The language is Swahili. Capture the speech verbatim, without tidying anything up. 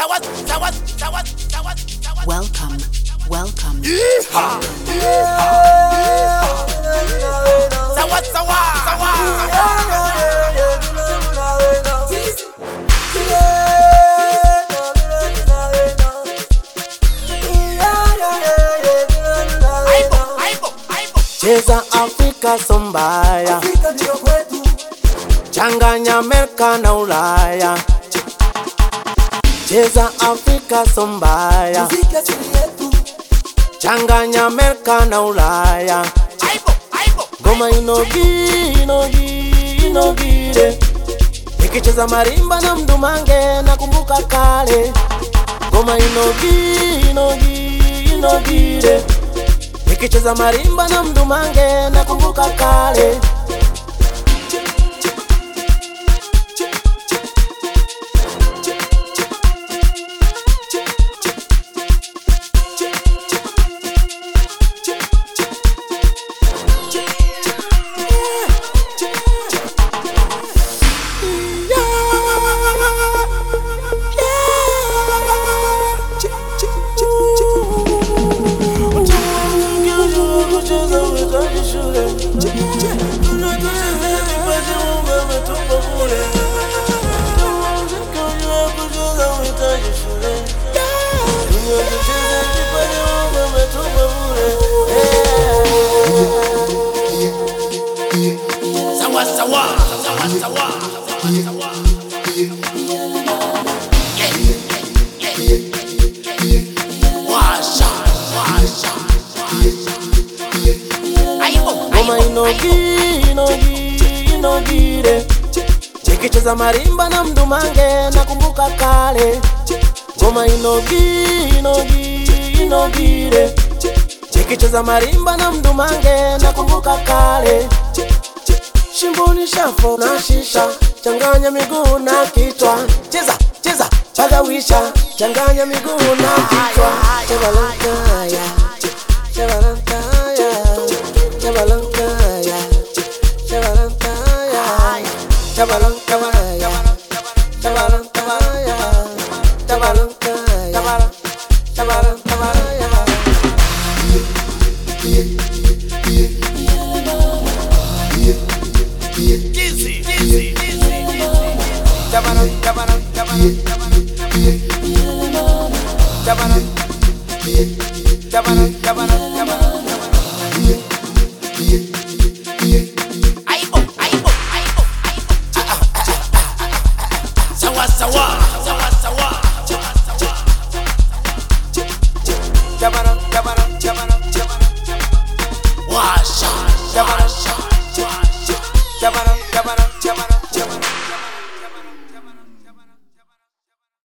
Welcome, welcome. Yeehaw! Sawa, sawa, sawa. Cheza Afrika sombaya, changanya Amerika na Ulaya. Cheza Afrika sombaya, changanya Amerika na Ulaya. Goma inogi, inogi, inogire. Nikicheza marimba na mdumange na kumbuka kale. Goma inogi, inogi, inogire. Nikicheza marimba na mdumange na kumbuka kale. Sawa, sawa, sawa, sawa, sawa. Washa, washa, washa. Goma inogi, inogi, inogire. Nikicheza marimba na mdumange na kumbuka kale. Goma inogi, inogi, inogire. Nikicheza marimba na mdumange na kumbuka kale. Shimboni shafo na shisha, changanya miguu na kichwa. Cheza, cheza, pagawisha, changanya miguu na kichwa. Chabalankaya, chabalankaya, chabalankaya, chabalankaya, chabalankaya, chabalankaya, chabalankaya, chabalankaya. Dizzy, dizzy, dizzy, dizzy. Jabaran, jabaran, jabaran, jabaran, jabaran.